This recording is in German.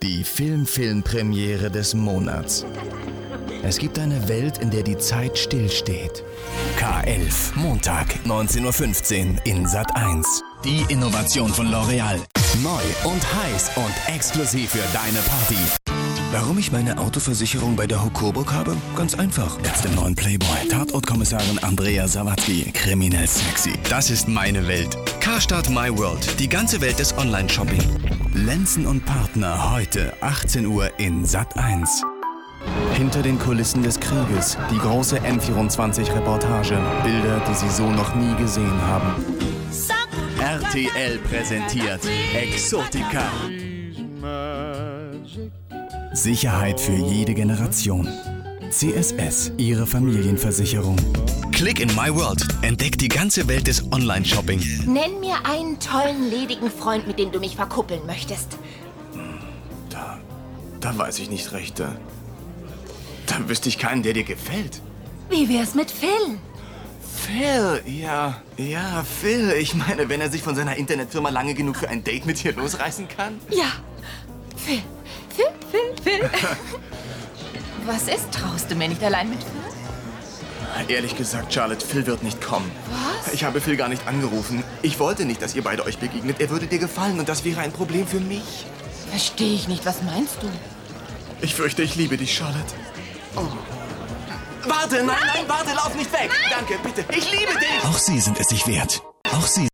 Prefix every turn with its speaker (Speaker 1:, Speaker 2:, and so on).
Speaker 1: Die Film-Premiere des Monats. Es gibt eine Welt, in der die Zeit stillsteht. K11, Montag, 19:15 Uhr in Sat.1. Die Innovation von L'Oreal. Neu und heiß und exklusiv für deine Party. Warum ich meine Autoversicherung bei der Hokoburg habe? Ganz einfach. Jetzt im neuen Playboy. Tatortkommissarin Andrea Sawatzki. Kriminell sexy. Das ist meine Welt. Karstadt My World. Die ganze Welt des Online-Shopping. Lenzen und Partner heute 18 Uhr in Sat.1. Hinter den Kulissen des Krieges. Die große N24-Reportage. Bilder, die Sie so noch nie gesehen haben. RTL präsentiert Exotica. Sicherheit für jede Generation. CSS, Ihre Familienversicherung. Klick in My World. Entdeck die ganze Welt des Online-Shopping.
Speaker 2: Nenn mir einen tollen, ledigen Freund, mit dem du mich verkuppeln möchtest.
Speaker 1: Da weiß ich nicht recht. Da wüsste ich keinen, der dir gefällt.
Speaker 2: Wie wär's mit Phil?
Speaker 1: Phil, ja, Phil. Ich meine, wenn er sich von seiner Internetfirma lange genug für ein Date mit dir losreißen kann.
Speaker 2: Ja, Phil. Was ist? Traust du mir nicht allein mit Phil?
Speaker 1: Ehrlich gesagt, Charlotte, Phil wird nicht kommen.
Speaker 2: Was?
Speaker 1: Ich habe Phil gar nicht angerufen. Ich wollte nicht, dass ihr beide euch begegnet. Er würde dir gefallen und das wäre ein Problem für mich.
Speaker 2: Verstehe ich nicht. Was meinst du?
Speaker 1: Ich fürchte, ich liebe dich, Charlotte. Oh. Warte, nein, warte, lauf nicht weg. Nein. Danke, bitte. Ich liebe dich. Auch Sie sind es sich wert. Auch Sie